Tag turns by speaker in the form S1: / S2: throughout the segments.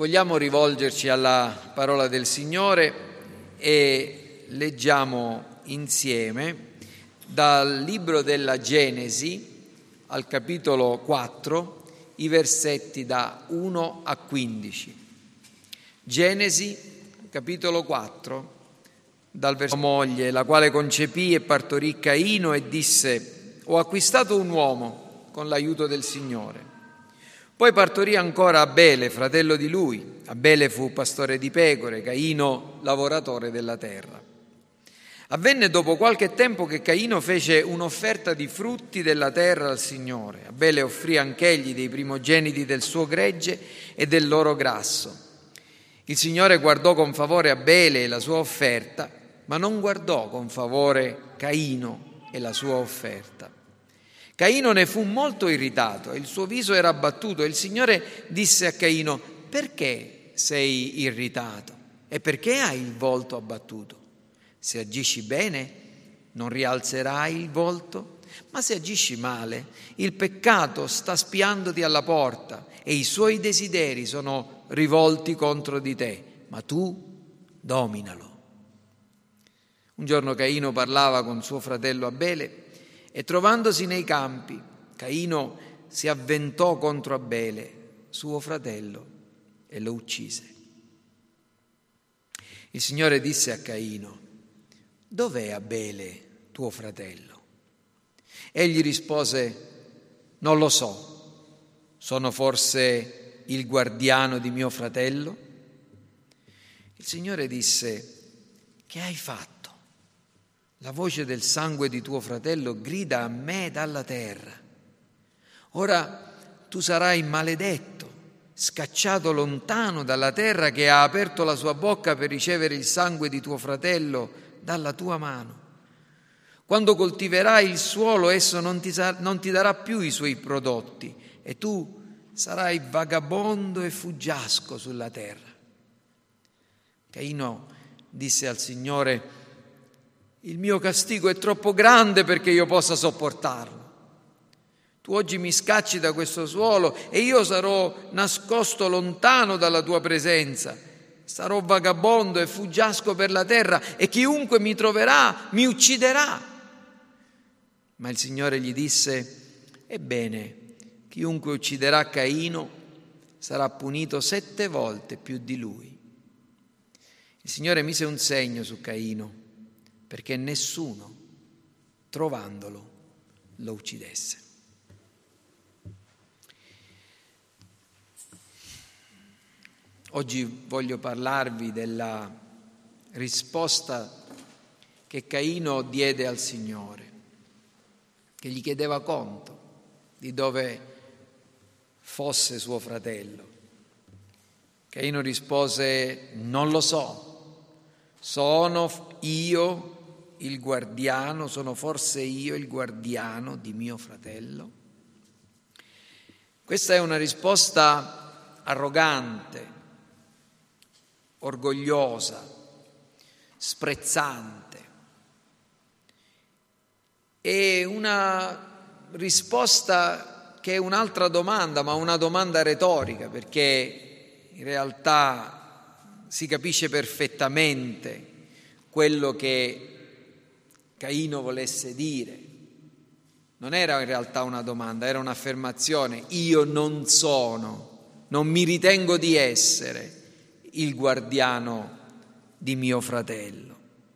S1: Vogliamo rivolgerci alla parola del Signore e leggiamo insieme dal libro della Genesi al capitolo 4 i versetti da 1 a 15. Genesi, capitolo 4, dal versetto: moglie, la quale concepì e partorì Caino e disse: ho acquistato un uomo con l'aiuto del Signore. Poi partorì ancora Abele, fratello di lui. Abele fu pastore di pecore, Caino lavoratore della terra. Avvenne dopo qualche tempo che Caino fece un'offerta di frutti della terra al Signore. Abele offrì anch'egli dei primogeniti del suo gregge e del loro grasso. Il Signore guardò con favore Abele e la sua offerta, ma non guardò con favore Caino e la sua offerta. Caino ne fu molto irritato e il suo viso era abbattuto. Il Signore disse a Caino: perché sei irritato e perché hai il volto abbattuto? Se agisci bene, non rialzerai il volto, ma se agisci male, il peccato sta spiandoti alla porta e i suoi desideri sono rivolti contro di te, ma tu dominalo. Un giorno Caino parlava con suo fratello Abele e trovandosi nei campi, Caino si avventò contro Abele, suo fratello, e lo uccise. Il Signore disse a Caino: dov'è Abele, tuo fratello? Egli rispose: non lo so, sono forse il guardiano di mio fratello? Il Signore disse: che hai fatto? La voce del sangue di tuo fratello grida a me dalla terra. Ora tu sarai maledetto, scacciato lontano dalla terra che ha aperto la sua bocca per ricevere il sangue di tuo fratello dalla tua mano. Quando coltiverai il suolo, esso non ti darà più i suoi prodotti e tu sarai vagabondo e fuggiasco sulla terra. Caino disse al Signore: il mio castigo è troppo grande perché io possa sopportarlo. Tu oggi mi scacci da questo suolo e io sarò nascosto lontano dalla tua presenza. Sarò vagabondo e fuggiasco per la terra e chiunque mi troverà mi ucciderà. Ma il Signore gli disse: ebbene, chiunque ucciderà Caino sarà punito 7 volte più di lui. Il Signore mise un segno su Caino perché nessuno, trovandolo, lo uccidesse. Oggi voglio parlarvi della risposta che Caino diede al Signore, che gli chiedeva conto di dove fosse suo fratello. Caino rispose: non lo so, sono io il guardiano, sono forse io il guardiano di mio fratello? Questa è una risposta arrogante, orgogliosa, sprezzante. È una risposta che è un'altra domanda, ma una domanda retorica, perché in realtà si capisce perfettamente quello che Caino volesse dire. Non era in realtà una domanda, era un'affermazione: io non sono, non mi ritengo di essere il guardiano di mio fratello.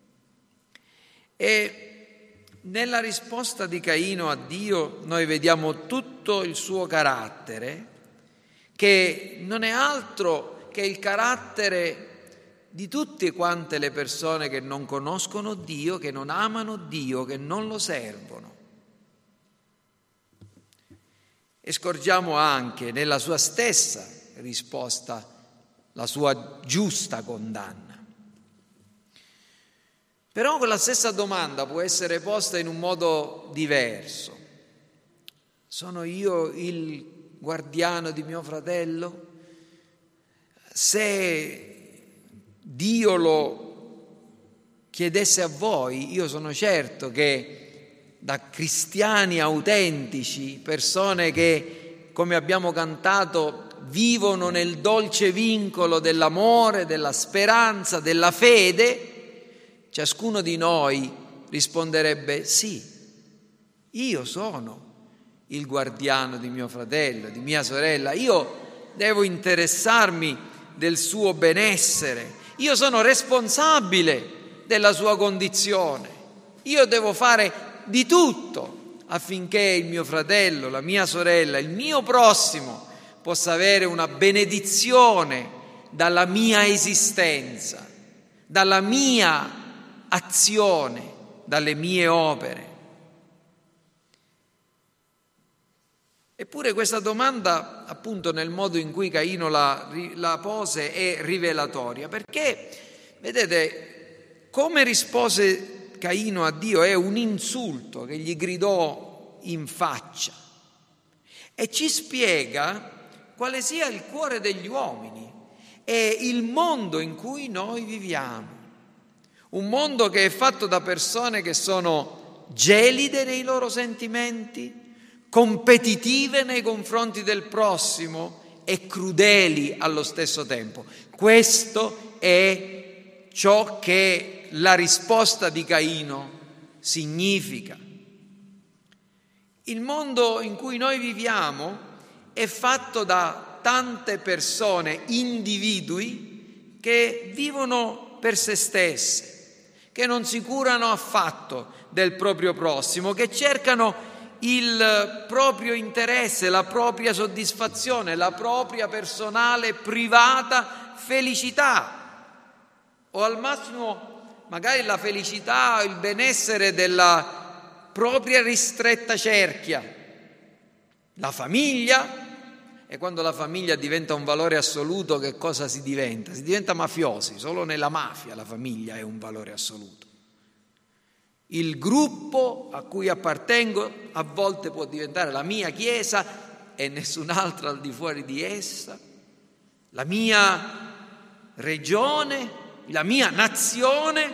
S1: E nella risposta di Caino a Dio noi vediamo tutto il suo carattere, che non è altro che il carattere di tutte quante le persone che non conoscono Dio, che non amano Dio, che non lo servono. E scorgiamo anche nella sua stessa risposta la sua giusta condanna. Però quella stessa domanda può essere posta in un modo diverso. Sono io il guardiano di mio fratello? Se Dio lo chiedesse a voi, io sono certo che da cristiani autentici, persone che, come abbiamo cantato, vivono nel dolce vincolo dell'amore, della speranza, della fede, ciascuno di noi risponderebbe: sì, io sono il guardiano di mio fratello, di mia sorella, io devo interessarmi del suo benessere, io sono responsabile della sua condizione, io devo fare di tutto affinché il mio fratello, la mia sorella, il mio prossimo possa avere una benedizione dalla mia esistenza, dalla mia azione, dalle mie opere. Eppure questa domanda, appunto nel modo in cui Caino la pose, è rivelatoria, perché, vedete, come rispose Caino a Dio è un insulto che gli gridò in faccia e ci spiega quale sia il cuore degli uomini e il mondo in cui noi viviamo. Un mondo che è fatto da persone che sono gelide nei loro sentimenti, competitive nei confronti del prossimo e crudeli allo stesso tempo. Questo è ciò che la risposta di Caino significa. Il mondo in cui noi viviamo è fatto da tante persone, individui che vivono per se stesse, che non si curano affatto del proprio prossimo, che cercano il proprio interesse, la propria soddisfazione, la propria personale, privata felicità, o al massimo magari la felicità, il benessere della propria ristretta cerchia, la famiglia. E quando la famiglia diventa un valore assoluto, che cosa si diventa? Si diventa mafiosi, solo nella mafia la famiglia è un valore assoluto. Il gruppo a cui appartengo a volte può diventare la mia chiesa e nessun'altra al di fuori di essa, la mia regione, la mia nazione,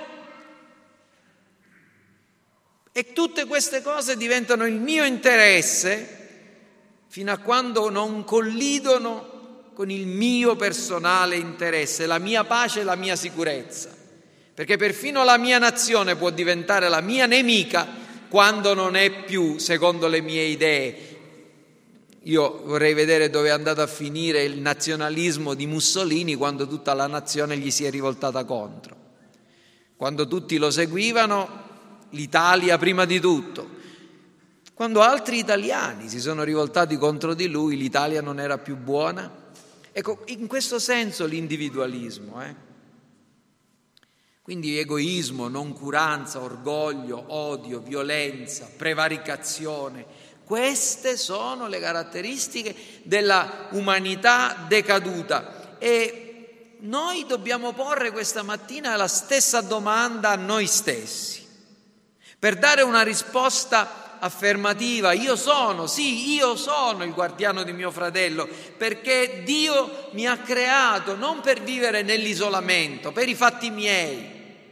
S1: e tutte queste cose diventano il mio interesse fino a quando non collidono con il mio personale interesse, la mia pace e la mia sicurezza. Perché perfino la mia nazione può diventare la mia nemica quando non è più secondo le mie idee. Io vorrei vedere dove è andato a finire il nazionalismo di Mussolini quando tutta la nazione gli si è rivoltata contro. Quando tutti lo seguivano, l'Italia prima di tutto. Quando altri italiani si sono rivoltati contro di lui, l'Italia non era più buona. Ecco, in questo senso l'individualismo, Quindi egoismo, noncuranza, orgoglio, odio, violenza, prevaricazione. Queste sono le caratteristiche della umanità decaduta e noi dobbiamo porre questa mattina la stessa domanda a noi stessi per dare una risposta affermativa. Io sono il guardiano di mio fratello, perché Dio mi ha creato non per vivere nell'isolamento, per i fatti miei.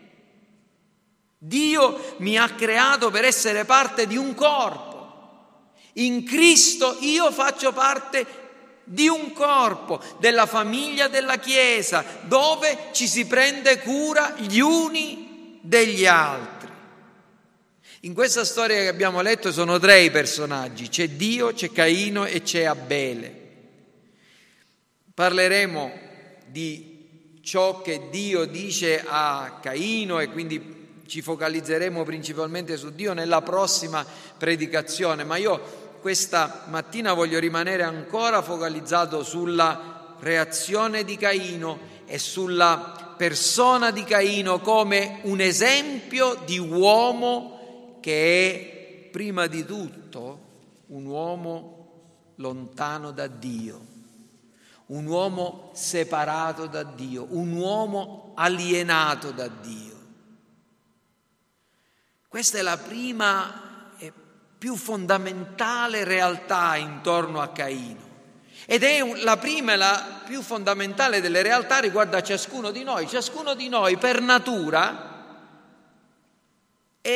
S1: Dio mi ha creato per essere parte di un corpo. In Cristo io faccio parte di un corpo, della famiglia della Chiesa, dove ci si prende cura gli uni degli altri. In questa storia che abbiamo letto sono 3 i personaggi: c'è Dio, c'è Caino e c'è Abele. Parleremo di ciò che Dio dice a Caino e quindi ci focalizzeremo principalmente su Dio nella prossima predicazione, ma io questa mattina voglio rimanere ancora focalizzato sulla reazione di Caino e sulla persona di Caino come un esempio di uomo che è prima di tutto un uomo lontano da Dio, un uomo separato da Dio, un uomo alienato da Dio. Questa è la prima e più fondamentale realtà intorno a Caino. Ed è la prima e la più fondamentale delle realtà riguarda ciascuno di noi. Ciascuno di noi per natura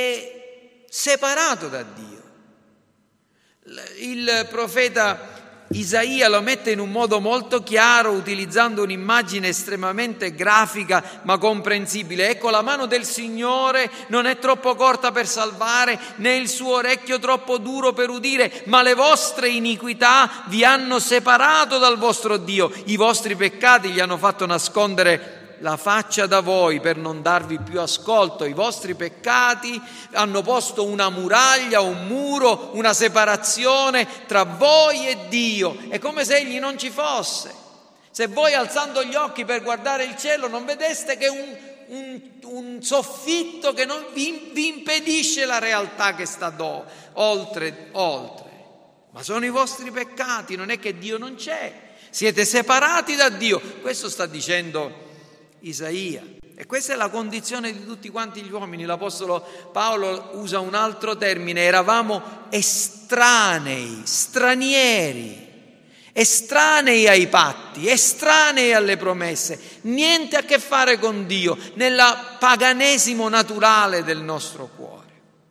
S1: è separato da Dio. Il profeta Isaia lo mette in un modo molto chiaro, utilizzando un'immagine estremamente grafica ma comprensibile. Ecco, la mano del Signore non è troppo corta per salvare, né il suo orecchio troppo duro per udire, ma le vostre iniquità vi hanno separato dal vostro Dio. I vostri peccati gli hanno fatto nascondere la faccia da voi per non darvi più ascolto. I vostri peccati hanno posto una muraglia, un muro, una separazione tra voi e Dio. È come se Egli non ci fosse. Se voi, alzando gli occhi per guardare il cielo, non vedeste che un soffitto che non vi impedisce la realtà che sta oltre. Ma sono i vostri peccati, non è che Dio non c'è. Siete separati da Dio. Questo sta dicendo Isaia, e questa è la condizione di tutti quanti gli uomini. L'Apostolo Paolo usa un altro termine: eravamo estranei, estranei ai patti, estranei alle promesse, niente a che fare con Dio, nel paganesimo naturale del nostro cuore.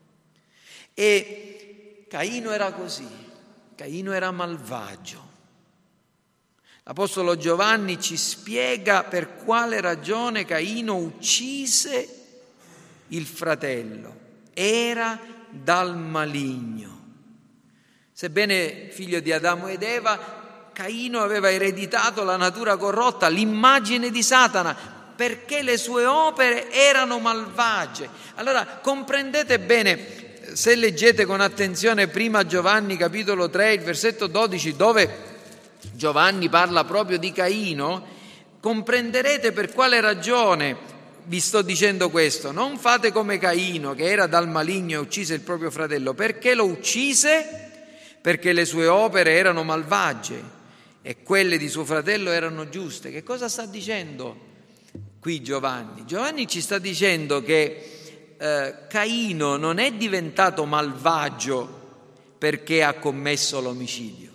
S1: E Caino era così, Caino era malvagio. L'Apostolo Giovanni ci spiega per quale ragione Caino uccise il fratello. Era dal maligno. Sebbene figlio di Adamo ed Eva, Caino aveva ereditato la natura corrotta, l'immagine di Satana, perché le sue opere erano malvagie. Allora comprendete bene, se leggete con attenzione prima Giovanni capitolo 3, il versetto 12, dove Giovanni parla proprio di Caino, comprenderete per quale ragione vi sto dicendo questo. Non fate come Caino, che era dal maligno e uccise il proprio fratello. Perché lo uccise? Perché le sue opere erano malvagie e quelle di suo fratello erano giuste. Che cosa sta dicendo qui Giovanni? Giovanni ci sta dicendo che Caino non è diventato malvagio perché ha commesso l'omicidio,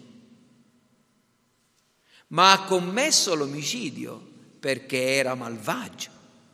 S1: ma ha commesso l'omicidio perché era malvagio.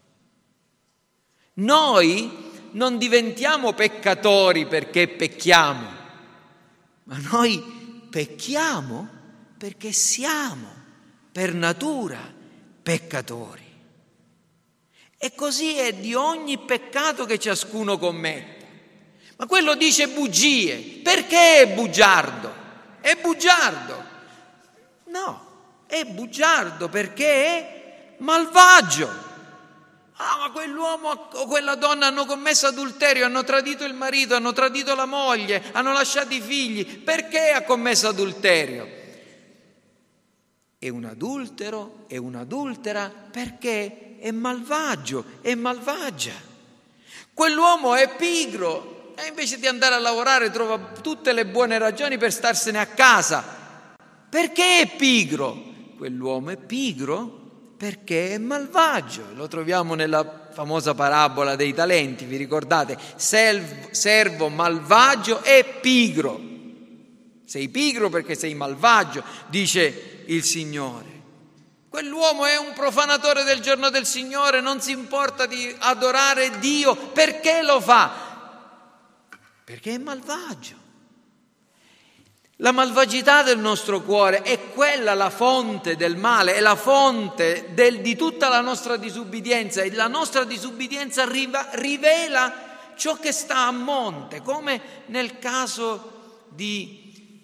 S1: Noi non diventiamo peccatori perché pecchiamo, ma noi pecchiamo perché siamo per natura peccatori. E così è di ogni peccato che ciascuno commette. Ma quello dice bugie. Perché è bugiardo? È bugiardo? No. È bugiardo perché è malvagio. Ma quell'uomo o quella donna hanno commesso adulterio, hanno tradito il marito, hanno tradito la moglie, hanno lasciato i figli. Perché ha commesso adulterio? È un adultero, è un'adultera perché è malvagio, è malvagia. Quell'uomo è pigro e invece di andare a lavorare trova tutte le buone ragioni per starsene a casa. Perché è pigro? Quell'uomo è pigro perché è malvagio. Lo troviamo nella famosa parabola dei talenti, vi ricordate? Servo malvagio e pigro. Sei pigro perché sei malvagio, dice il Signore. Quell'uomo è un profanatore del giorno del Signore, non si importa di adorare Dio. Perché lo fa? Perché è malvagio. La malvagità del nostro cuore è quella la fonte del male, è la fonte di tutta la nostra disubbidienza, e la nostra disubbidienza rivela ciò che sta a monte, come nel caso di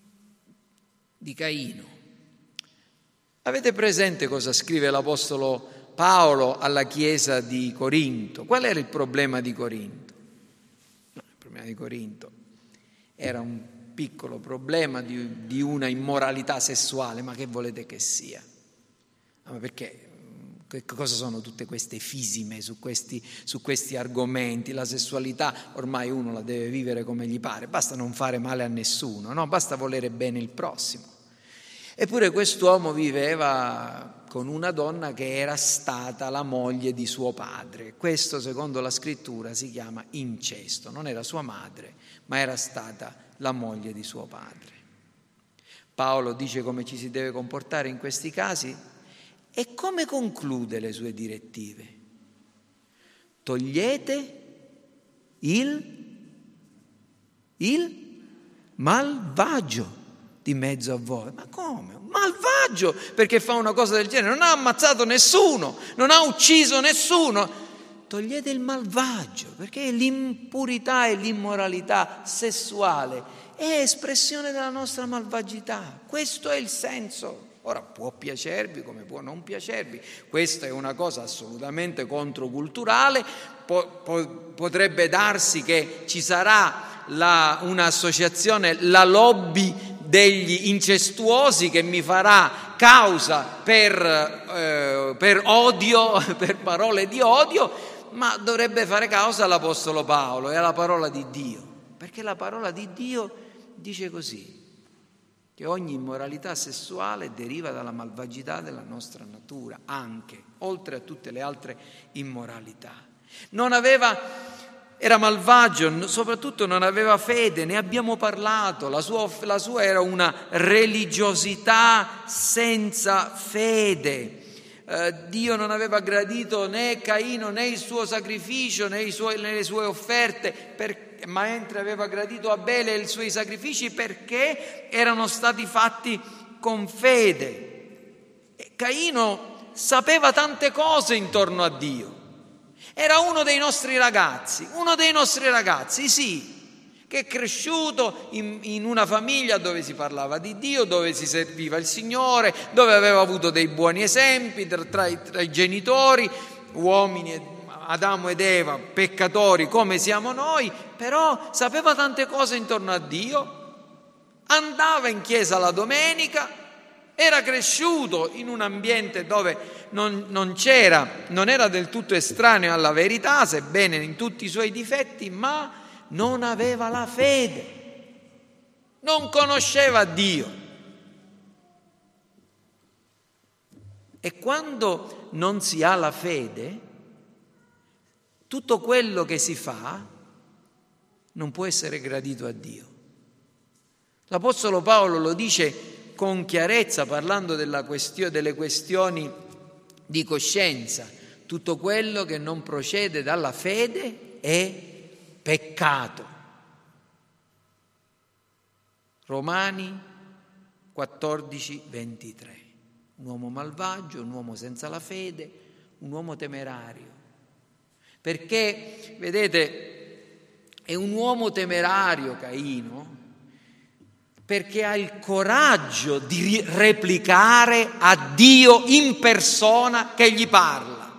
S1: Caino. Avete presente cosa scrive l'Apostolo Paolo alla Chiesa di Corinto? Qual era il problema di Corinto? Il problema di Corinto era un piccolo problema di una immoralità sessuale, ma che volete che sia? Ma perché? Che cosa sono tutte queste fisime su questi argomenti? La sessualità ormai uno la deve vivere come gli pare, basta non fare male a nessuno, no? Basta volere bene il prossimo. Eppure quest'uomo viveva con una donna che era stata la moglie di suo padre. Questo, secondo la scrittura, si chiama incesto. Non era sua madre, ma era stata la moglie di suo padre. Paolo dice come ci si deve comportare in questi casi e come conclude le sue direttive. Togliete il malvagio di mezzo a voi. Ma come? Un malvagio, perché fa una cosa del genere. Non ha ammazzato nessuno, non ha ucciso nessuno. Togliete il malvagio, perché l'impurità e l'immoralità sessuale è espressione della nostra malvagità. Questo è il senso. Ora, può piacervi come può non piacervi, questa è una cosa assolutamente controculturale, potrebbe darsi che ci sarà un'associazione, la lobby degli incestuosi, che mi farà causa per odio, per parole di odio, ma dovrebbe fare causa all'Apostolo Paolo e alla parola di Dio, perché la parola di Dio dice così, che ogni immoralità sessuale deriva dalla malvagità della nostra natura, anche, oltre a tutte le altre immoralità. Era malvagio, soprattutto non aveva fede, ne abbiamo parlato, la sua era una religiosità senza fede. Dio non aveva gradito né Caino né il suo sacrificio né le sue offerte, mentre aveva gradito Abele e i suoi sacrifici, perché erano stati fatti con fede. Caino sapeva tante cose intorno a Dio, era uno dei nostri ragazzi, sì, che è cresciuto in una famiglia dove si parlava di Dio, dove si serviva il Signore, dove aveva avuto dei buoni esempi tra i genitori, uomini, Adamo ed Eva, peccatori come siamo noi, però sapeva tante cose intorno a Dio, andava in chiesa la domenica, era cresciuto in un ambiente dove non era del tutto estraneo alla verità, sebbene in tutti i suoi difetti, ma non aveva la fede, non conosceva Dio. E quando non si ha la fede, tutto quello che si fa non può essere gradito a Dio. L'Apostolo Paolo lo dice con chiarezza parlando delle questioni di coscienza. Tutto quello che non procede dalla fede è peccato. Romani 14:23. Un uomo malvagio, un uomo senza la fede, un uomo temerario. Perché, vedete, è un uomo temerario Caino, perché ha il coraggio di replicare a Dio in persona che gli parla.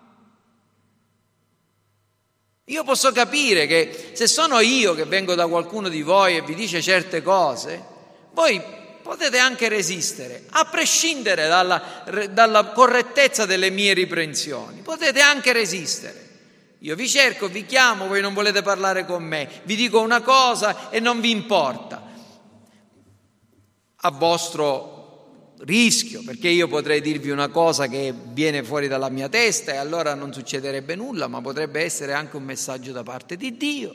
S1: Io posso capire che se sono io che vengo da qualcuno di voi e vi dice certe cose, voi potete anche resistere, a prescindere dalla correttezza delle mie riprensioni, potete anche resistere. Io vi cerco, vi chiamo, voi non volete parlare con me, vi dico una cosa e non vi importa. A vostro rischio, perché io potrei dirvi una cosa che viene fuori dalla mia testa e allora non succederebbe nulla, ma potrebbe essere anche un messaggio da parte di Dio.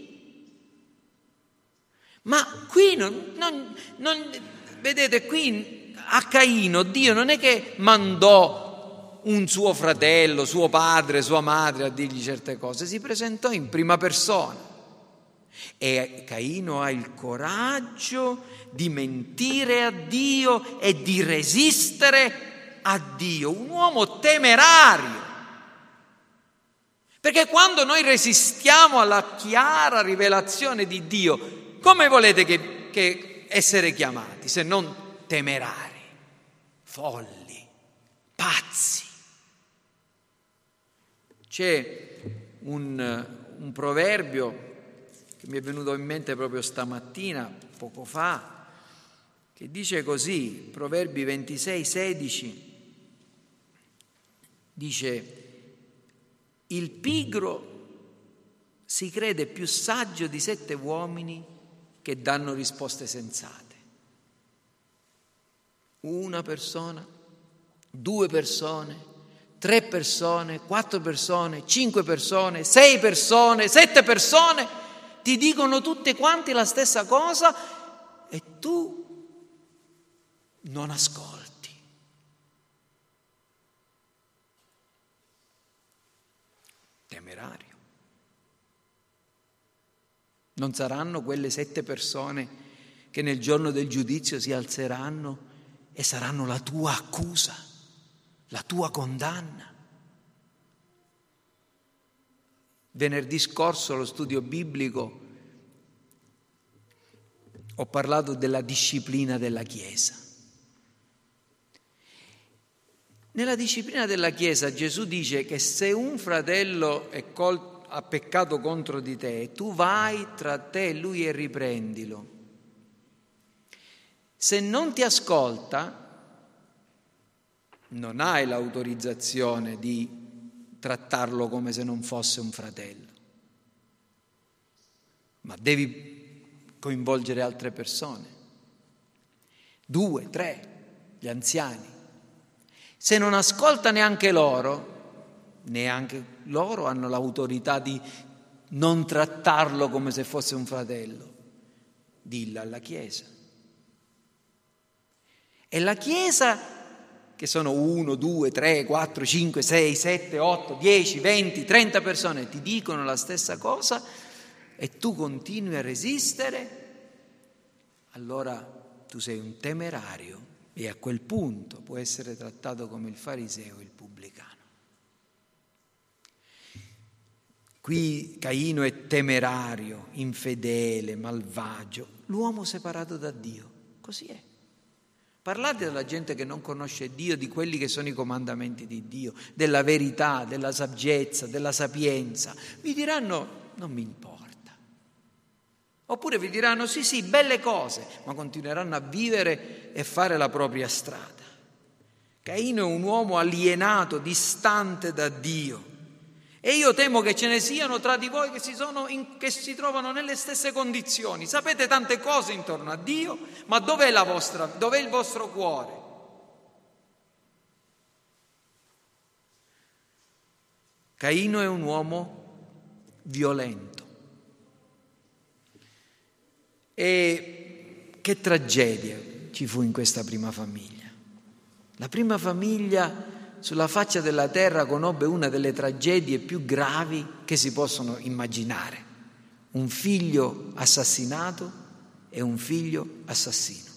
S1: Ma qui vedete, qui a Caino Dio non è che mandò un suo fratello, suo padre, sua madre a dirgli certe cose, si presentò in prima persona. E Caino ha il coraggio di mentire a Dio e di resistere a Dio, un uomo temerario. Perché quando noi resistiamo alla chiara rivelazione di Dio, come volete che essere chiamati se non temerari, folli, pazzi? C'è un proverbio che mi è venuto in mente proprio stamattina, poco fa, che dice così, Proverbi 26:16, dice: il pigro si crede più saggio di 7 uomini che danno risposte sensate. Una persona, 2 persone, 3 persone, 4 persone, 5 persone, 6 persone, 7 persone ti dicono tutte quanti la stessa cosa e tu non ascolti. Temerario. Non saranno quelle 7 persone che nel giorno del giudizio si alzeranno e saranno la tua accusa, la tua condanna. Venerdì scorso allo studio biblico ho parlato della disciplina della Chiesa. Nella disciplina della Chiesa Gesù dice che se un fratello ha peccato contro di te, tu vai tra te e lui e riprendilo. Se non ti ascolta, non hai l'autorizzazione di trattarlo come se non fosse un fratello, ma devi coinvolgere altre persone, 2, 3, gli anziani. Se non ascolta neanche loro hanno l'autorità di non trattarlo come se fosse un fratello. Dillo alla Chiesa. E la Chiesa, che sono 1, 2, 3, 4, 5, 6, 7, 8, 10, 20, 30 persone, ti dicono la stessa cosa e tu continui a resistere, allora tu sei un temerario e a quel punto puoi essere trattato come il fariseo e il pubblicano. Qui Caino è temerario, infedele, malvagio, l'uomo separato da Dio, così è. Parlate della gente che non conosce Dio, di quelli che sono i comandamenti di Dio, della verità, della saggezza, della sapienza. Vi diranno, non mi importa. Oppure vi diranno, sì, belle cose, ma continueranno a vivere e fare la propria strada. Caino è un uomo alienato, distante da Dio. E io temo che ce ne siano tra di voi che si trovano nelle stesse condizioni. Sapete tante cose intorno a Dio, ma dov'è il vostro cuore? Caino è un uomo violento. E che tragedia ci fu in questa prima famiglia. La prima famiglia sulla faccia della terra conobbe una delle tragedie più gravi che si possono immaginare. Un figlio assassinato e un figlio assassino.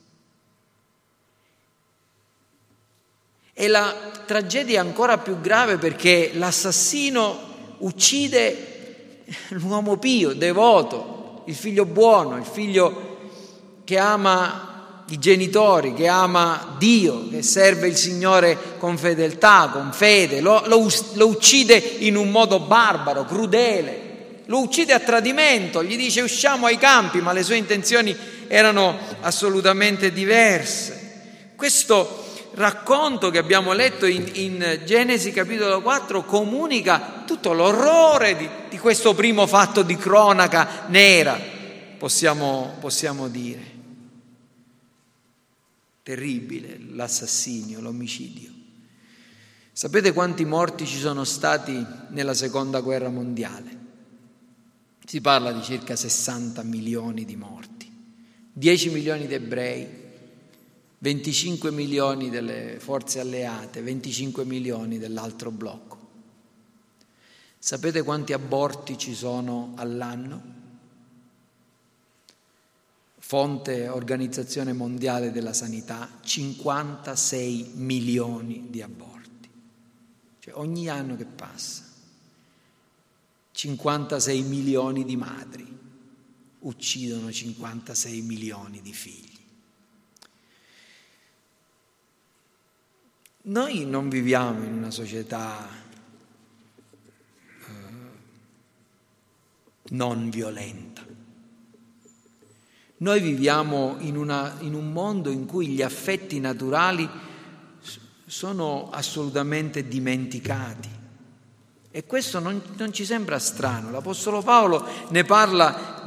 S1: E la tragedia è ancora più grave perché l'assassino uccide l'uomo pio, devoto, il figlio buono, il figlio che ama i genitori, che ama Dio, che serve il Signore con fedeltà, con fede, lo uccide in un modo barbaro, crudele, lo uccide a tradimento, gli dice usciamo ai campi, ma le sue intenzioni erano assolutamente diverse. Questo racconto che abbiamo letto in Genesi capitolo 4 comunica tutto l'orrore di questo primo fatto di cronaca nera, possiamo dire. Terribile l'assassinio, l'omicidio. Sapete quanti morti ci sono stati nella seconda guerra mondiale? Si parla di circa 60 milioni di morti, 10 milioni di ebrei, 25 milioni delle forze alleate, 25 milioni dell'altro blocco. Sapete quanti aborti ci sono all'anno? Fonte Organizzazione Mondiale della Sanità, 56 milioni di aborti. Cioè ogni anno che passa, 56 milioni di madri uccidono 56 milioni di figli. Noi non viviamo in una società non violenta. Noi viviamo in un mondo in cui gli affetti naturali sono assolutamente dimenticati e questo non ci sembra strano. L'Apostolo Paolo ne parla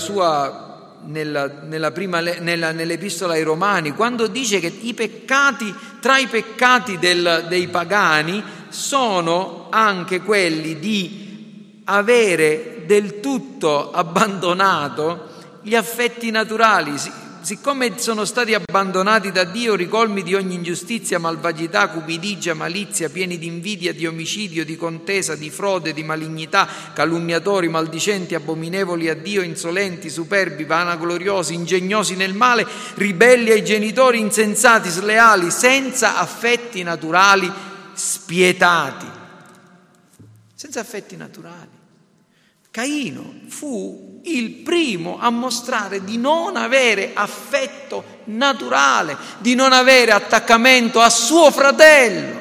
S1: nell'Epistola ai Romani, quando dice che tra i peccati dei pagani sono anche quelli di avere del tutto abbandonato gli affetti naturali. siccome sono stati abbandonati da Dio, ricolmi di ogni ingiustizia, malvagità, cupidigia, malizia, pieni di invidia, di omicidio, di contesa, di frode, di malignità, calunniatori, maldicenti, abominevoli a Dio, insolenti, superbi, vanagloriosi, ingegnosi nel male, ribelli ai genitori, insensati, sleali, senza affetti naturali, spietati. Senza affetti naturali. Caino fu il primo a mostrare di non avere affetto naturale, di non avere attaccamento a suo fratello,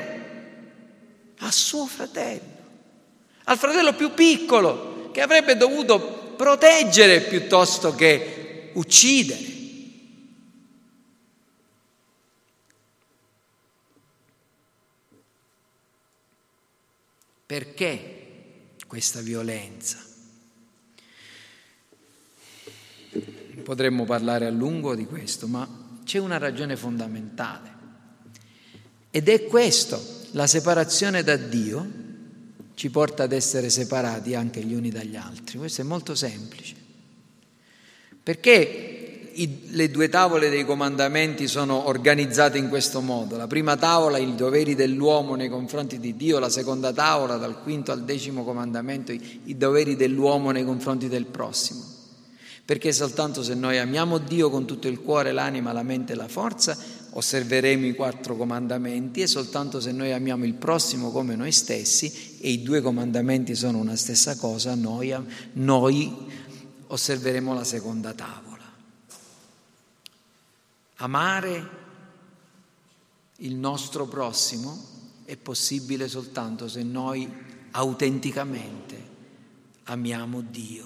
S1: al fratello più piccolo, che avrebbe dovuto proteggere piuttosto che uccidere. Perché questa violenza? Potremmo parlare a lungo di questo, ma c'è una ragione fondamentale. Ed è questo: la separazione da Dio ci porta ad essere separati anche gli uni dagli altri. Questo è molto semplice. Perché le due tavole dei comandamenti sono organizzate in questo modo? La prima tavola, i doveri dell'uomo nei confronti di Dio; la seconda tavola, dal 5° al 10° comandamento, i doveri dell'uomo nei confronti del prossimo. Perché soltanto se noi amiamo Dio con tutto il cuore, l'anima, la mente e la forza, osserveremo i 4 comandamenti, e soltanto se noi amiamo il prossimo come noi stessi, e i 2 comandamenti sono una stessa cosa, noi osserveremo la seconda tavola. Amare il nostro prossimo è possibile soltanto se noi autenticamente amiamo Dio.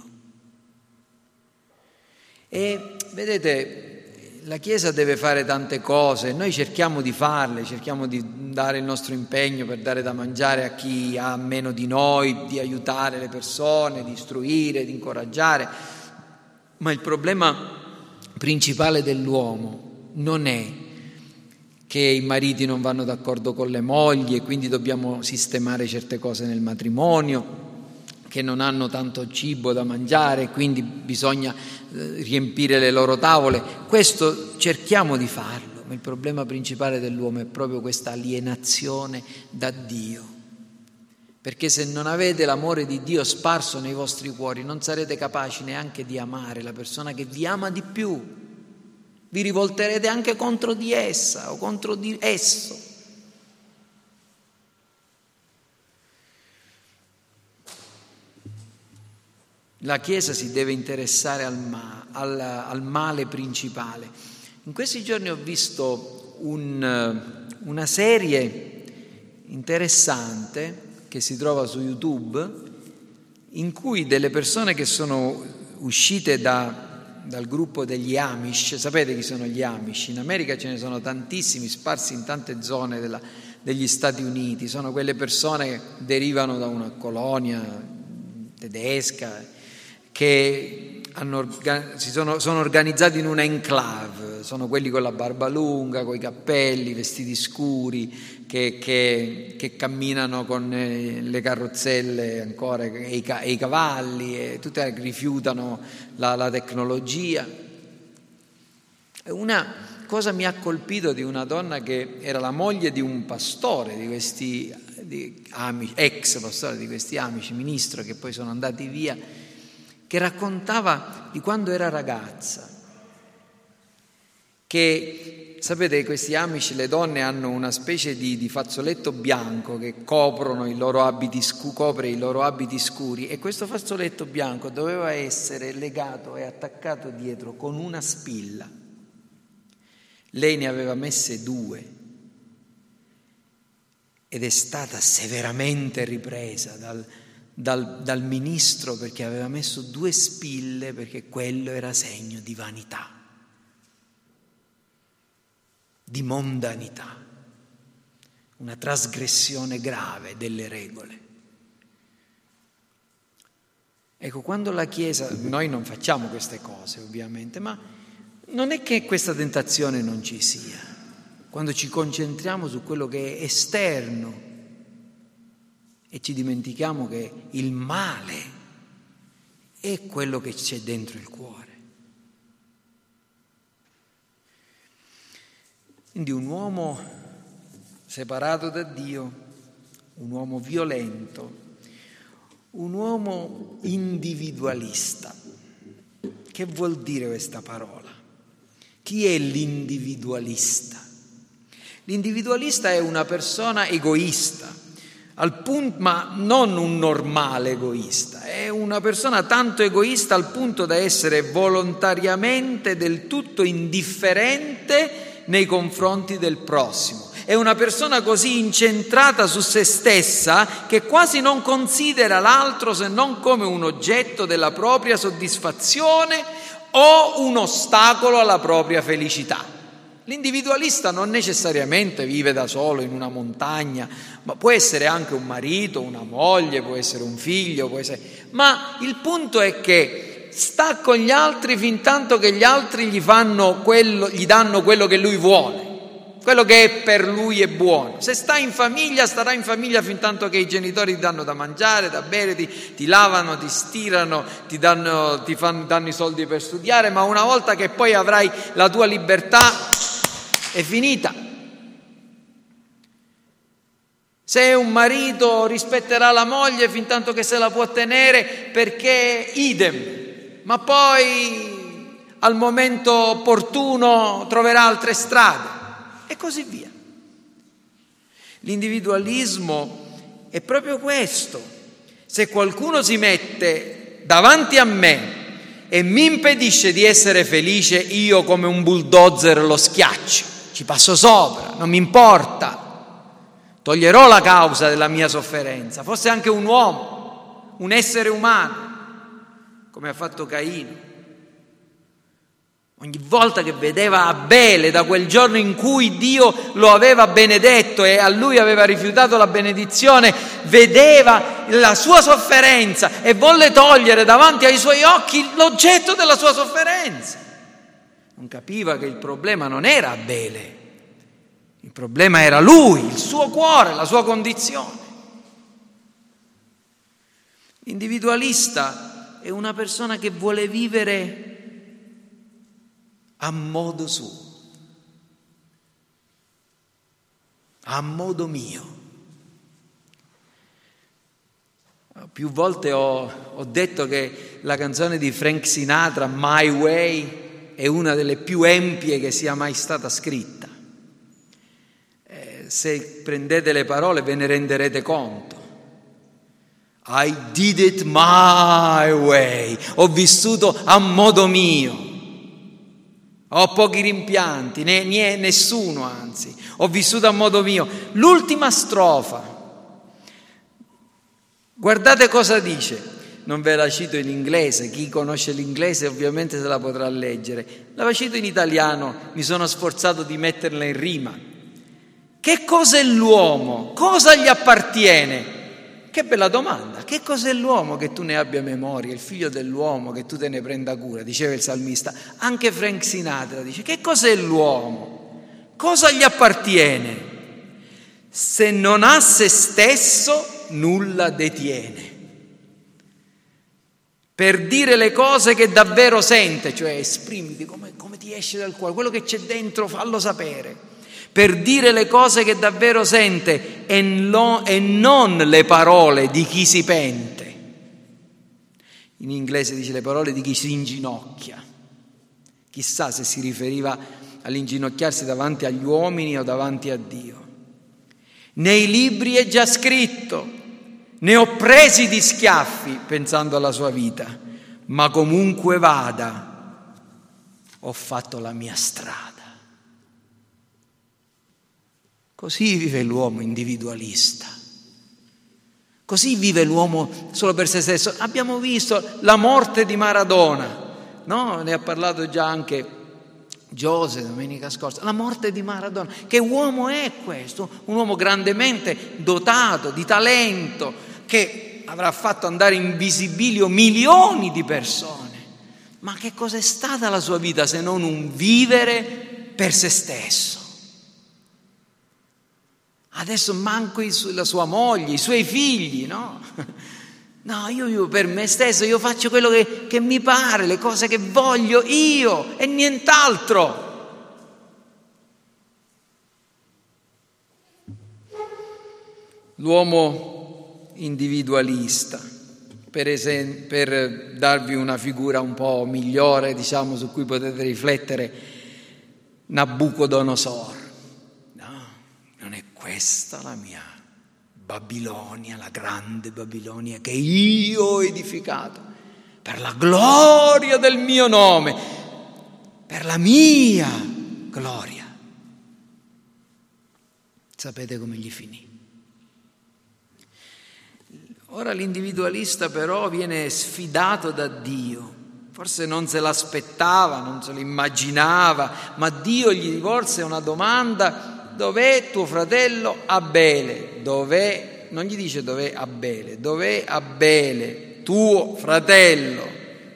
S1: E vedete, la Chiesa deve fare tante cose, noi cerchiamo di farle, cerchiamo di dare il nostro impegno per dare da mangiare a chi ha meno di noi, di aiutare le persone, di istruire, di incoraggiare, ma il problema principale dell'uomo non è che i mariti non vanno d'accordo con le mogli e quindi dobbiamo sistemare certe cose nel matrimonio, che non hanno tanto cibo da mangiare, quindi bisogna riempire le loro tavole. Questo cerchiamo di farlo, ma il problema principale dell'uomo è proprio questa alienazione da Dio. Perché se non avete l'amore di Dio sparso nei vostri cuori, non sarete capaci neanche di amare la persona che vi ama di più. Vi rivolterete anche contro di essa o contro di esso. La Chiesa si deve interessare al male principale. In questi giorni ho visto una serie interessante che si trova su YouTube, in cui delle persone che sono uscite dal gruppo degli Amish. Sapete chi sono gli Amish? In America ce ne sono tantissimi, sparsi in tante zone degli Stati Uniti. Sono quelle persone che derivano da una colonia tedesca, che sono organizzati in una enclave. Sono quelli con la barba lunga, con i cappelli, vestiti scuri, che camminano con le carrozzelle ancora e i cavalli, e tutte rifiutano la tecnologia. Una cosa mi ha colpito di una donna che era la moglie di un pastore di questi Amish, ex pastore di questi Amish, ministro, che poi sono andati via, che raccontava di quando era ragazza, che sapete, questi Amish, le donne hanno una specie di fazzoletto bianco che copre i loro abiti scuri, e questo fazzoletto bianco doveva essere legato e attaccato dietro con una spilla. Lei ne aveva messe 2 ed è stata severamente ripresa dal ministro, perché aveva messo 2 spille, perché quello era segno di vanità, di mondanità, una trasgressione grave delle regole. Ecco, quando la Chiesa, noi non facciamo queste cose ovviamente, ma non è che questa tentazione non ci sia, quando ci concentriamo su quello che è esterno e ci dimentichiamo che il male è quello che c'è dentro il cuore. Quindi un uomo separato da Dio, un uomo violento, un uomo individualista. Che vuol dire questa parola? Chi è l'individualista? L'individualista è una persona egoista, ma non un normale egoista, è una persona tanto egoista al punto da essere volontariamente del tutto indifferente nei confronti del prossimo. È una persona così incentrata su se stessa che quasi non considera l'altro se non come un oggetto della propria soddisfazione o un ostacolo alla propria felicità. L'individualista non necessariamente vive da solo in una montagna, ma può essere anche un marito, una moglie, può essere un figlio, ma il punto è che sta con gli altri fin tanto che gli altri gli danno quello che lui vuole, quello che è per lui è buono. Se sta in famiglia, starà in famiglia fin tanto che i genitori ti danno da mangiare, da bere, ti lavano, ti stirano, ti danno i soldi per studiare, ma una volta che poi avrai la tua libertà è finita. Se un marito rispetterà la moglie fin tanto che se la può tenere, perché idem, ma poi al momento opportuno troverà altre strade e così via. L'individualismo è proprio questo. Se qualcuno si mette davanti a me e mi impedisce di essere felice, io come un bulldozer lo schiaccio. Ci passo sopra, non mi importa, toglierò la causa della mia sofferenza, fosse anche un uomo, un essere umano, come ha fatto Caino. Ogni volta che vedeva Abele, da quel giorno in cui Dio lo aveva benedetto e a lui aveva rifiutato la benedizione, vedeva la sua sofferenza e volle togliere davanti ai suoi occhi l'oggetto della sua sofferenza. Non capiva che il problema non era Abele, il problema era lui, il suo cuore, la sua condizione. L'individualista è una persona che vuole vivere a modo suo, a modo mio. Più volte ho detto che la canzone di Frank Sinatra, My Way, è una delle più empie che sia mai stata scritta. Se prendete le parole ve ne renderete conto. I did it my way. Ho vissuto a modo mio. Ho pochi rimpianti, nessuno anzi. Ho vissuto a modo mio. L'ultima strofa. Guardate cosa dice. Non ve la cito in inglese, chi conosce l'inglese ovviamente se la potrà leggere. La cito in italiano, mi sono sforzato di metterla in rima. Che cos'è l'uomo? Cosa gli appartiene? Che bella domanda. Che cos'è l'uomo che tu ne abbia memoria? Il figlio dell'uomo che tu te ne prenda cura, diceva il salmista. Anche Frank Sinatra dice, che cos'è l'uomo? Cosa gli appartiene? Se non ha se stesso, nulla detiene. Per dire le cose che davvero sente, cioè esprimiti come ti esce dal cuore, quello che c'è dentro fallo sapere, per dire le cose che davvero sente e non le parole di chi si pente. In inglese dice le parole di chi si inginocchia. Chissà se si riferiva all'inginocchiarsi davanti agli uomini o davanti a Dio. Nei libri è già scritto, ne ho presi di schiaffi pensando alla sua vita, ma comunque vada, ho fatto la mia strada. Così vive l'uomo individualista. Così vive l'uomo solo per se stesso. Abbiamo visto la morte di Maradona, no? Ne ha parlato già anche Giose domenica scorsa. La morte di Maradona. Che uomo è questo? Un uomo grandemente dotato di talento, che avrà fatto andare in visibilio milioni di persone. Ma che cos'è stata la sua vita se non un vivere per se stesso? Adesso manco la sua moglie, i suoi figli, no? No, io vivo per me stesso, io faccio quello che mi pare, le cose che voglio io e nient'altro. L'uomo individualista, per darvi una figura un po' migliore, diciamo, su cui potete riflettere, Nabucodonosor. No, non è questa la mia Babilonia, la grande Babilonia che io ho edificato per la gloria del mio nome, per la mia gloria. Sapete come gli finì? Ora l'individualista però viene sfidato da Dio, forse non se l'aspettava, non se l'immaginava, ma Dio gli rivolse una domanda: dov'è tuo fratello Abele? Dov'è? Non gli dice dov'è Abele, dov'è Abele, tuo fratello?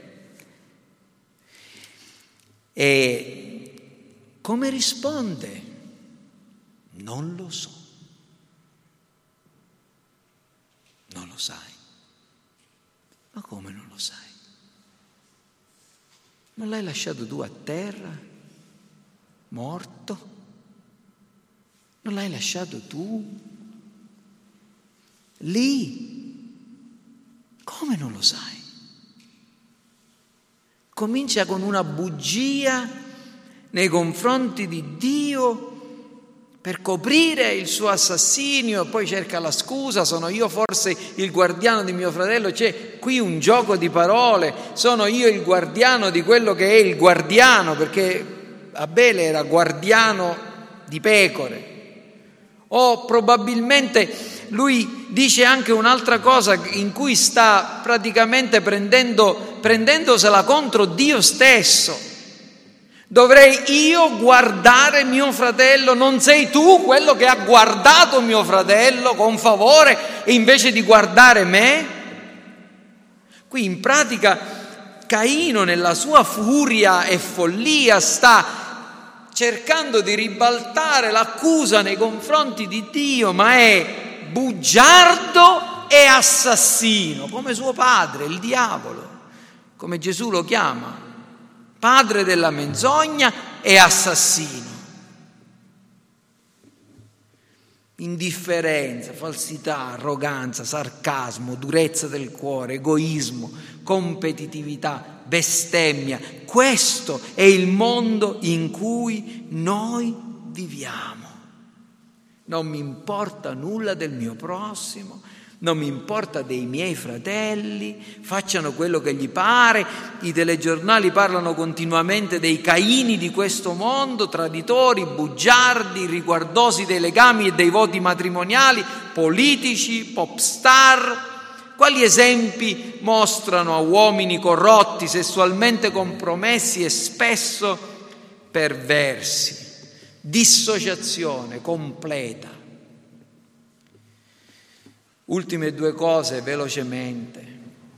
S1: E come risponde? Non lo so. Non lo sai? Ma come non lo sai? Non l'hai lasciato tu a terra, morto? Non l'hai lasciato tu lì? Come non lo sai? Comincia con una bugia nei confronti di Dio per coprire il suo assassinio, poi cerca la scusa: sono io forse il guardiano di mio fratello? C'è qui un gioco di parole, sono io il guardiano di quello che è il guardiano, perché Abele era guardiano di pecore. O probabilmente lui dice anche un'altra cosa in cui sta praticamente prendendosela contro Dio stesso. Dovrei io guardare mio fratello? Non sei tu quello che ha guardato mio fratello con favore e invece di guardare me? Qui in pratica Caino, nella sua furia e follia, sta cercando di ribaltare l'accusa nei confronti di Dio, ma è bugiardo e assassino, come suo padre, il diavolo, come Gesù lo chiama. Padre della menzogna e assassino. Indifferenza, falsità, arroganza, sarcasmo, durezza del cuore, egoismo, competitività, bestemmia. Questo è il mondo in cui noi viviamo. Non mi importa nulla del mio prossimo, non mi importa dei miei fratelli, facciano quello che gli pare. I telegiornali parlano continuamente dei Caini di questo mondo, traditori, bugiardi, riguardosi dei legami e dei voti matrimoniali, politici, pop star. Quali esempi mostrano a uomini corrotti, sessualmente compromessi e spesso perversi? Dissociazione completa. Ultime due cose velocemente.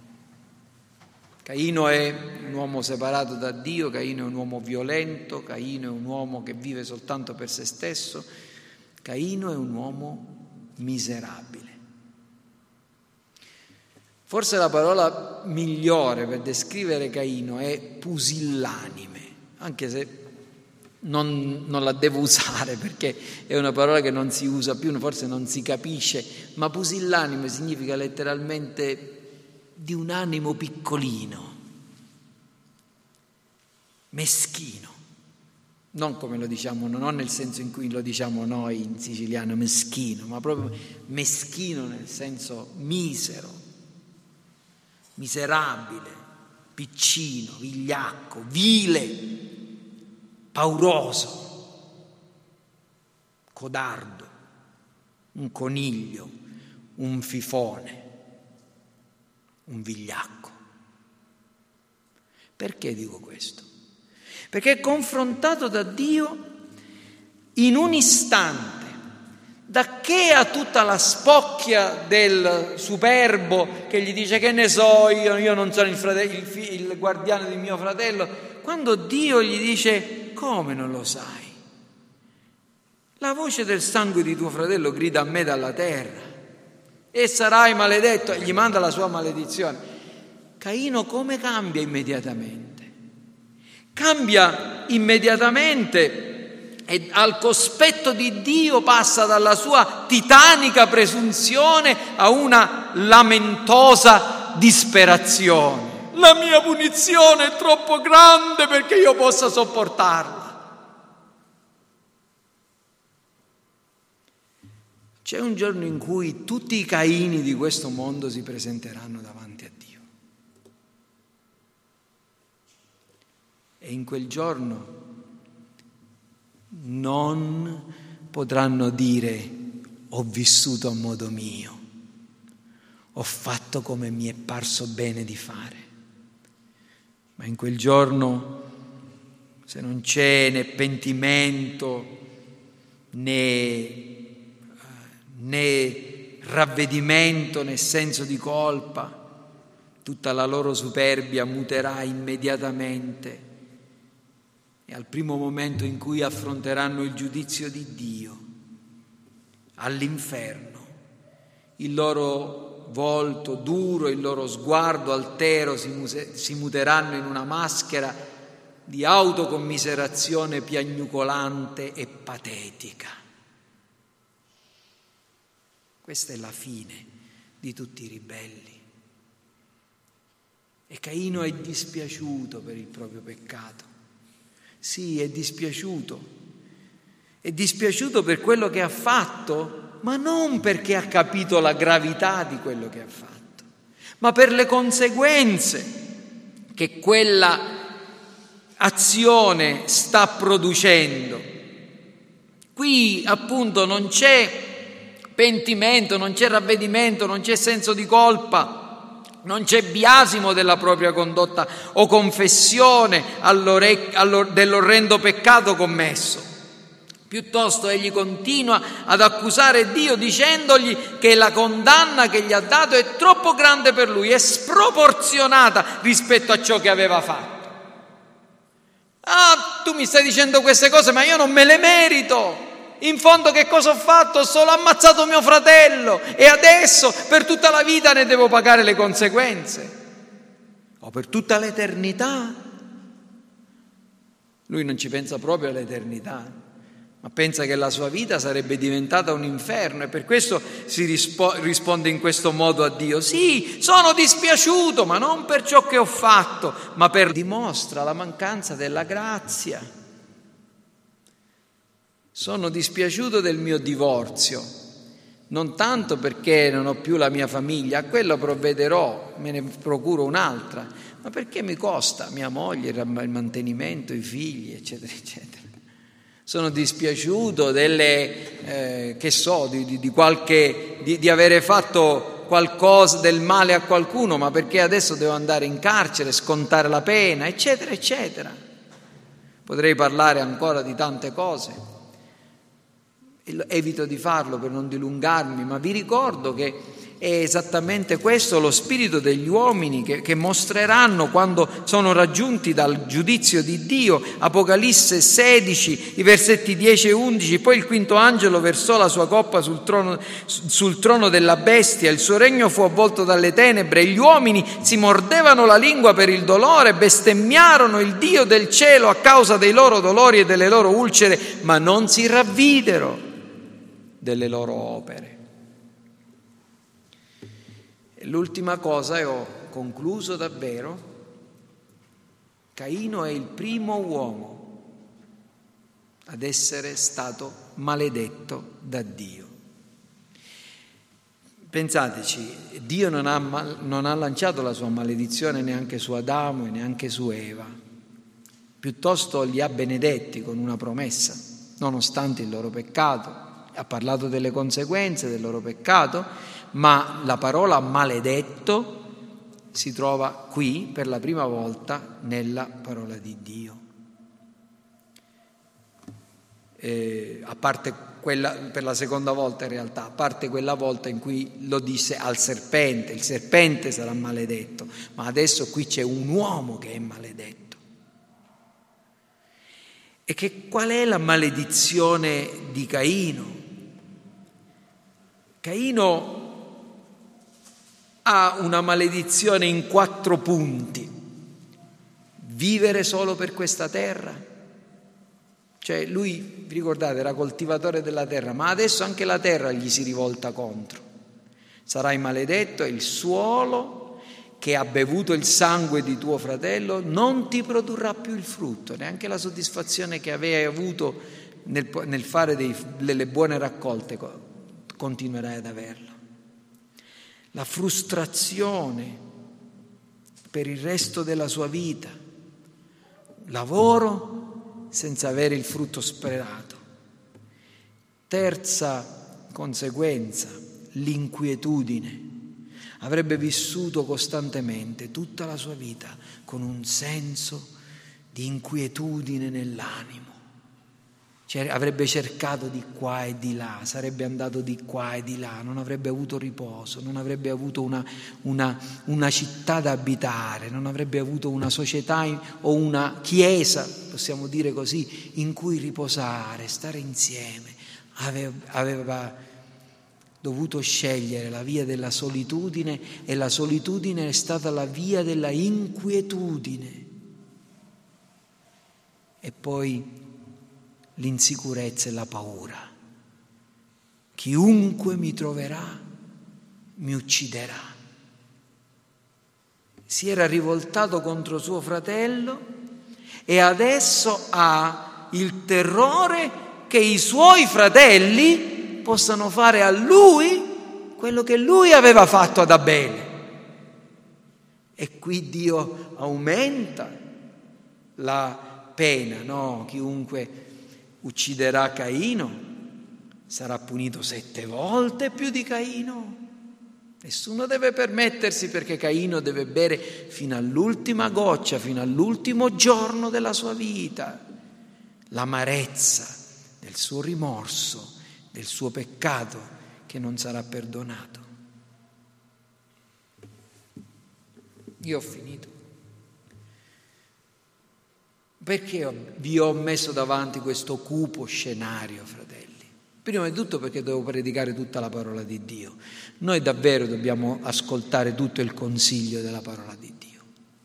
S1: Caino è un uomo separato da Dio, Caino è un uomo violento, Caino è un uomo che vive soltanto per se stesso, Caino è un uomo miserabile. Forse la parola migliore per descrivere Caino è pusillanime, anche se non la devo usare perché è una parola che non si usa più, forse non si capisce, ma pusillanime significa letteralmente di un animo piccolino, meschino, non come lo diciamo, non nel senso in cui lo diciamo noi in siciliano, meschino, ma proprio meschino nel senso misero, miserabile, piccino, vigliacco, vile, pauroso, codardo, un coniglio, un fifone, un vigliacco. Perché dico questo? Perché confrontato da Dio in un istante, dacché ha tutta la spocchia del superbo che gli dice: che ne so io non sono il guardiano di mio fratello, quando Dio gli dice: come non lo sai? La voce del sangue di tuo fratello grida a me dalla terra e sarai maledetto, e gli manda la sua maledizione. Caino come cambia immediatamente? Cambia immediatamente e al cospetto di Dio passa dalla sua titanica presunzione a una lamentosa disperazione. La mia punizione è troppo grande perché io possa sopportarla. C'è un giorno in cui tutti i Caini di questo mondo si presenteranno davanti a Dio. E in quel giorno non potranno dire: ho vissuto a modo mio, ho fatto come mi è parso bene di fare. Ma in quel giorno, se non c'è né pentimento né ravvedimento né senso di colpa, tutta la loro superbia muterà immediatamente. E al primo momento in cui affronteranno il giudizio di Dio, all'inferno, il loro volto duro, il loro sguardo altero si muteranno in una maschera di autocommiserazione piagnucolante e patetica. Questa è la fine di tutti i ribelli. E Caino è dispiaciuto per il proprio peccato. Sì, è dispiaciuto per quello che ha fatto, ma non perché ha capito la gravità di quello che ha fatto, ma per le conseguenze che quella azione sta producendo. Qui appunto non c'è pentimento, non c'è ravvedimento, non c'è senso di colpa, non c'è biasimo della propria condotta o confessione dell'orrendo peccato commesso. Piuttosto egli continua ad accusare Dio dicendogli che la condanna che gli ha dato è troppo grande per lui, è sproporzionata rispetto a ciò che aveva fatto. Ah, tu mi stai dicendo queste cose, ma io non me le merito. In fondo che cosa ho fatto? Ho solo ammazzato mio fratello e adesso per tutta la vita ne devo pagare le conseguenze. O per tutta l'eternità. Lui non ci pensa proprio all'eternità, ma pensa che la sua vita sarebbe diventata un inferno e per questo si risponde in questo modo a Dio. Sì, sono dispiaciuto, ma non per ciò che ho fatto, ma dimostra la mancanza della grazia. Sono dispiaciuto del mio divorzio, non tanto perché non ho più la mia famiglia, a quello provvederò, me ne procuro un'altra, ma perché mi costa mia moglie, il mantenimento, i figli, eccetera, eccetera. Sono dispiaciuto di avere fatto qualcosa del male a qualcuno, ma perché adesso devo andare in carcere, scontare la pena, eccetera, eccetera. Potrei parlare ancora di tante cose. Evito di farlo per non dilungarmi, ma vi ricordo che è esattamente questo lo spirito degli uomini che mostreranno quando sono raggiunti dal giudizio di Dio. Apocalisse 16, i versetti 10 e 11. Poi il quinto angelo versò la sua coppa sul trono della bestia, il suo regno fu avvolto dalle tenebre, e gli uomini si mordevano la lingua per il dolore, bestemmiarono il Dio del cielo a causa dei loro dolori e delle loro ulcere, ma non si ravvidero delle loro opere. E l'ultima cosa, e ho concluso davvero, Caino è il primo uomo ad essere stato maledetto da Dio. Pensateci, Dio non ha lanciato la sua maledizione neanche su Adamo e neanche su Eva, piuttosto li ha benedetti con una promessa, nonostante il loro peccato. Ha parlato delle conseguenze del loro peccato, ma la parola maledetto si trova qui per la prima volta nella parola di Dio. A parte quella per la seconda volta in realtà, a parte quella volta in cui lo disse al serpente, il serpente sarà maledetto, ma adesso qui c'è un uomo che è maledetto. E qual è la maledizione di Caino? Caino ha una maledizione in 4 punti. Vivere solo per questa terra, Cioè lui, vi ricordate, era coltivatore della terra, ma adesso anche la terra gli si rivolta contro. Sarai maledetto e il suolo che ha bevuto il sangue di tuo fratello non ti produrrà più il frutto, neanche la soddisfazione che avevi avuto nel fare delle buone raccolte continuerai ad averla. La frustrazione per il resto della sua vita, lavoro senza avere il frutto sperato. Terza conseguenza, l'inquietudine. Avrebbe vissuto costantemente tutta la sua vita con un senso di inquietudine nell'animo. Avrebbe cercato di qua e di là, sarebbe andato di qua e di là, non avrebbe avuto riposo, non avrebbe avuto una città da abitare, non avrebbe avuto una società o una chiesa, possiamo dire così, in cui riposare, stare insieme. Aveva dovuto scegliere la via della solitudine e la solitudine è stata la via della inquietudine. E poi l'insicurezza e la paura. Chiunque mi troverà mi ucciderà. Si era rivoltato contro suo fratello e adesso ha il terrore che i suoi fratelli possano fare a lui quello che lui aveva fatto ad Abele. E qui Dio aumenta la pena, no? Chiunque ucciderà Caino sarà punito 7 volte più di Caino. Nessuno deve permettersi, perché Caino deve bere fino all'ultima goccia, fino all'ultimo giorno della sua vita, l'amarezza del suo rimorso, del suo peccato che non sarà perdonato. Io ho finito. Perché vi ho messo davanti questo cupo scenario, fratelli? Prima di tutto perché devo predicare tutta la parola di Dio. Noi davvero dobbiamo ascoltare tutto il consiglio della parola di Dio.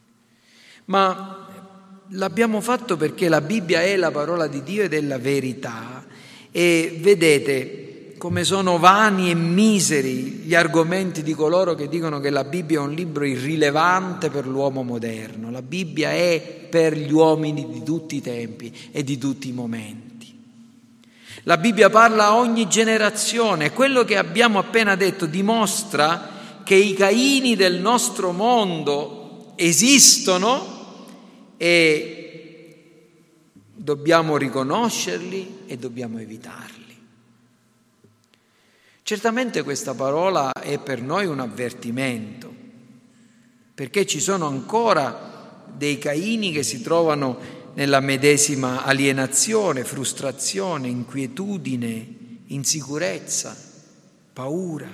S1: Ma l'abbiamo fatto perché la Bibbia è la parola di Dio ed è la verità. E vedete come sono vani e miseri gli argomenti di coloro che dicono che la Bibbia è un libro irrilevante per l'uomo moderno. La Bibbia è per gli uomini di tutti i tempi e di tutti i momenti. La Bibbia parla a ogni generazione. Quello che abbiamo appena detto dimostra che i Caini del nostro mondo esistono e dobbiamo riconoscerli e dobbiamo evitarli. Certamente questa parola è per noi un avvertimento, perché ci sono ancora dei Caini che si trovano nella medesima alienazione, frustrazione, inquietudine, insicurezza, paura,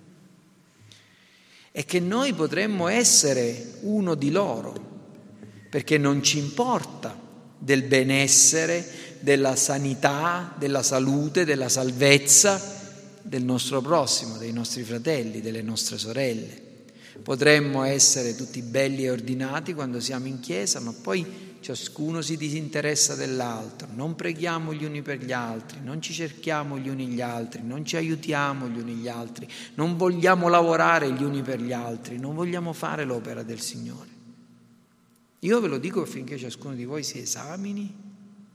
S1: e che noi potremmo essere uno di loro, perché non ci importa del benessere, della sanità, della salute, della salvezza del nostro prossimo, dei nostri fratelli, delle nostre sorelle. Potremmo essere tutti belli e ordinati quando siamo in chiesa, ma poi ciascuno si disinteressa dell'altro, non preghiamo gli uni per gli altri, non ci cerchiamo gli uni gli altri, non ci aiutiamo gli uni gli altri, non vogliamo lavorare gli uni per gli altri, non vogliamo fare l'opera del Signore. Io ve lo dico affinché ciascuno di voi si esamini.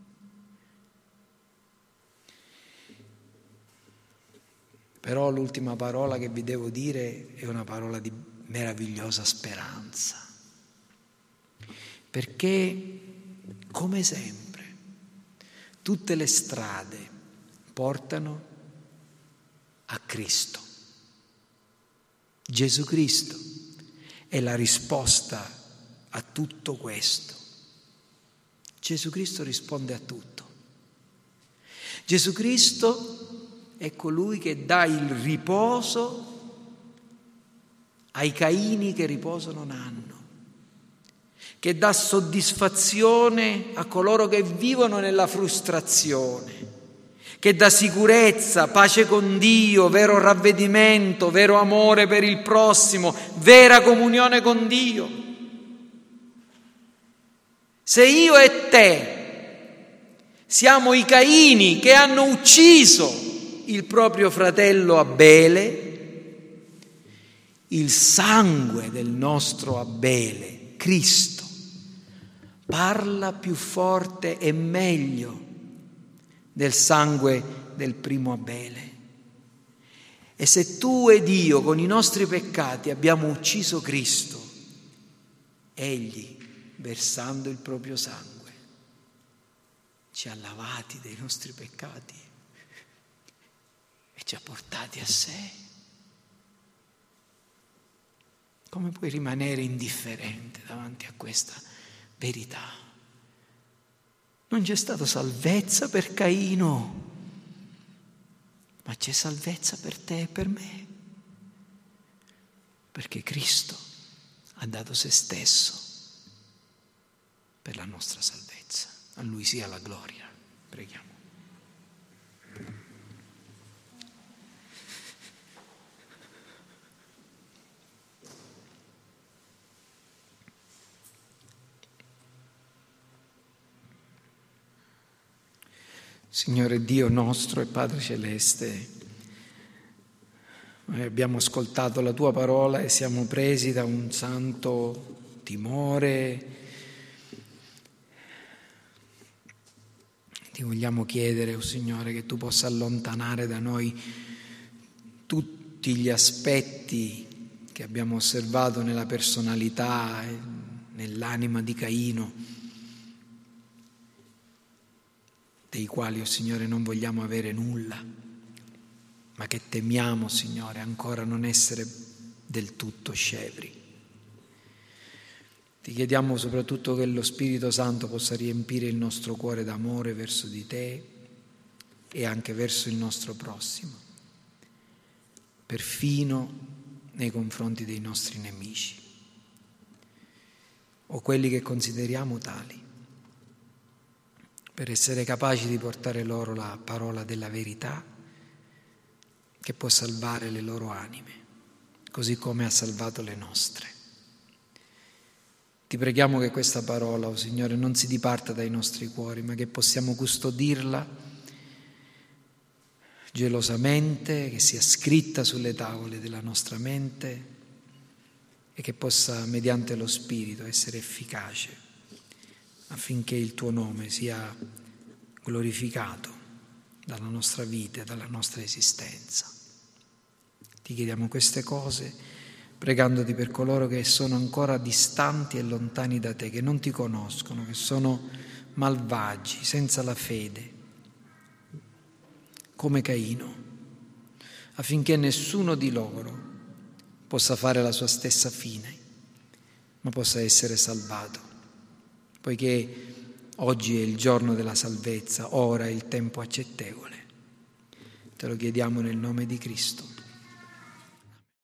S1: Però l'ultima parola che vi devo dire è una parola di meravigliosa speranza. Perché, come sempre, tutte le strade portano a Cristo. Gesù Cristo è la risposta a tutto questo. Gesù Cristo risponde a tutto. Gesù Cristo è colui che dà il riposo ai Caini che riposo non hanno, che dà soddisfazione a coloro che vivono nella frustrazione, che dà sicurezza, pace con Dio, vero ravvedimento, vero amore per il prossimo, vera comunione con Dio. Se io e te Siamo i Caini che hanno ucciso il proprio fratello Abele. Il sangue del nostro Abele, Cristo, parla più forte e meglio del sangue del primo Abele. E se tu ed io con i nostri peccati abbiamo ucciso Cristo, Egli, versando il proprio sangue, ci ha lavati dei nostri peccati e ci ha portati a sé. Come puoi rimanere indifferente davanti a questa verità? Non c'è stata salvezza per Caino, ma c'è salvezza per te e per me, perché Cristo ha dato se stesso per la nostra salvezza. A Lui sia la gloria. Preghiamo. Signore Dio nostro e Padre Celeste, noi abbiamo ascoltato la Tua parola e siamo presi da un santo timore. Ti vogliamo chiedere, oh Signore, che Tu possa allontanare da noi tutti gli aspetti che abbiamo osservato nella personalità e nell'anima di Caino, dei quali, oh Signore, non vogliamo avere nulla, ma che temiamo, Signore, ancora non essere del tutto scevri. Ti chiediamo soprattutto che lo Spirito Santo possa riempire il nostro cuore d'amore verso di Te e anche verso il nostro prossimo, perfino nei confronti dei nostri nemici o quelli che consideriamo tali, per essere capaci di portare loro la parola della verità che può salvare le loro anime, così come ha salvato le nostre. Ti preghiamo che questa parola, oh Signore, non si diparta dai nostri cuori, ma che possiamo custodirla gelosamente, che sia scritta sulle tavole della nostra mente e che possa, mediante lo Spirito, essere efficace affinché il Tuo nome sia glorificato dalla nostra vita e dalla nostra esistenza. Ti chiediamo queste cose pregandoti per coloro che sono ancora distanti e lontani da Te, che non Ti conoscono, che sono malvagi, senza la fede, come Caino, affinché nessuno di loro possa fare la sua stessa fine, ma possa essere salvato. Poiché oggi è il giorno della salvezza, ora è il tempo accettevole. Te lo chiediamo nel nome di Cristo.